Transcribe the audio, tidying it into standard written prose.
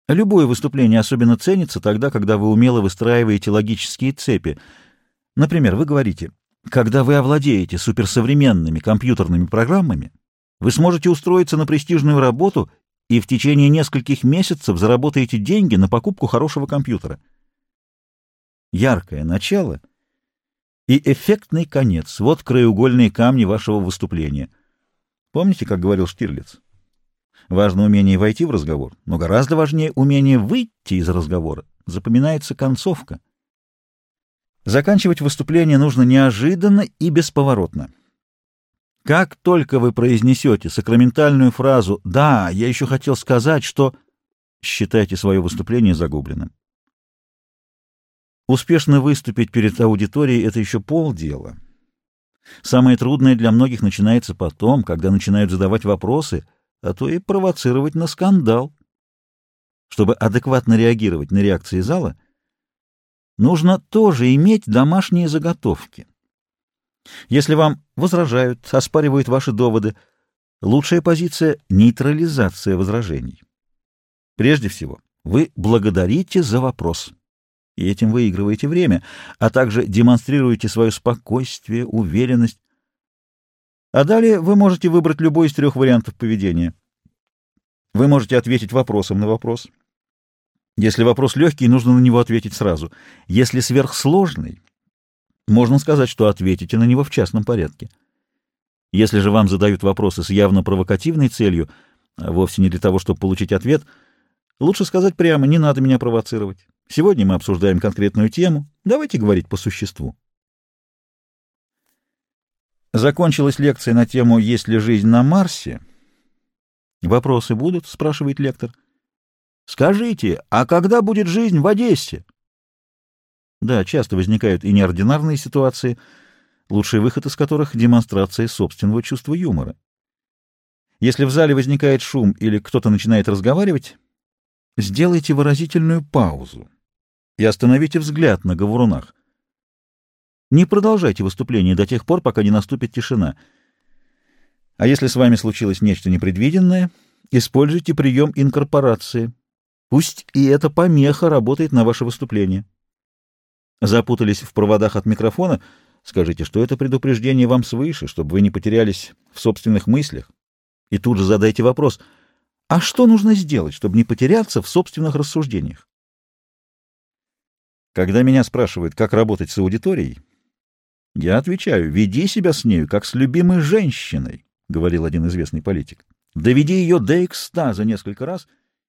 Любое выступление особенно ценится тогда, когда вы умело выстраиваете логические цепи. Например, вы говорите: когда вы овладеете суперсовременными компьютерными программами, вы сможете устроиться на престижную работу и в течение нескольких месяцев заработаете деньги на покупку хорошего компьютера. Яркое начало и эффектный конец — вот краеугольные камни вашего выступления. Помните, как говорил Штирлиц? Важно умение войти в разговор, но гораздо важнее умение выйти из разговора. Запоминается концовка. Заканчивать выступление нужно неожиданно и бесповоротно. Как только вы произнесете сакраментальную фразу «Да, я еще хотел сказать, что...», считайте свое выступление загубленным. Успешно выступить перед аудиторией — это еще полдела. Самое трудное для многих начинается потом, когда начинают задавать вопросы, а то и провоцировать на скандал. Чтобы адекватно реагировать на реакции зала, нужно тоже иметь домашние заготовки. Если вам возражают, оспаривают ваши доводы, лучшая позиция — нейтрализация возражений. Прежде всего, вы благодарите за вопрос, и этим выигрываете время, а также демонстрируете свое спокойствие, уверенность. А далее вы можете выбрать любой из трех вариантов поведения. Вы можете ответить вопросом на вопрос. Если вопрос легкий, нужно на него ответить сразу. Если сверхсложный, можно сказать, что ответите на него в частном порядке. Если же вам задают вопросы с явно провокативной целью, а вовсе не для того, чтобы получить ответ, лучше сказать прямо: не надо меня провоцировать. Сегодня мы обсуждаем конкретную тему, давайте говорить по существу. Закончилась лекция на тему «Есть ли жизнь на Марсе?». «Вопросы будут?» — спрашивает лектор. «Скажите, а когда будет жизнь в Одессе?» Да, часто возникают и неординарные ситуации, лучший выход из которых — демонстрация собственного чувства юмора. Если в зале возникает шум или кто-то начинает разговаривать, сделайте выразительную паузу и остановите взгляд на говорунах. Не продолжайте выступление до тех пор, пока не наступит тишина. А если с вами случилось нечто непредвиденное, используйте прием инкорпорации. Пусть и эта помеха работает на ваше выступление. Запутались в проводах от микрофона, скажите, что это предупреждение вам свыше, чтобы вы не потерялись в собственных мыслях. И тут же задайте вопрос: а что нужно сделать, чтобы не потеряться в собственных рассуждениях? Когда меня спрашивают, как работать с аудиторией, я отвечаю: веди себя с нею, как с любимой женщиной, — говорил один известный политик. Доведи ее до экстаза несколько раз —